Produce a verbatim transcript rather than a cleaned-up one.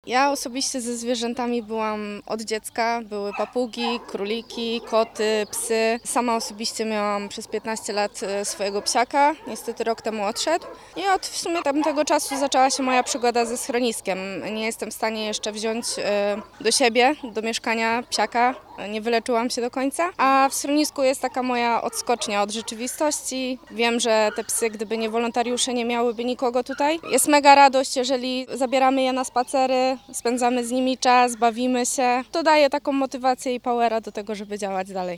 Ja osobiście ze zwierzętami byłam od dziecka. Były papugi, króliki, koty, psy. Sama osobiście miałam przez piętnaście lat e, swojego psiaka. Niestety rok temu odszedł. I od w sumie tamtego czasu zaczęła się moja przygoda ze schroniskiem. Nie jestem w stanie jeszcze wziąć e, do siebie, do mieszkania psiaka. Nie wyleczyłam się do końca. A w schronisku jest taka moja odskocznia od rzeczywistości. Wiem, że te psy, gdyby nie wolontariusze, nie miałyby nikogo tutaj. Jest mega radość, jeżeli zabieramy je na spacery, spędzamy z nimi czas, bawimy się. To daje taką motywację i powera do tego, żeby działać dalej.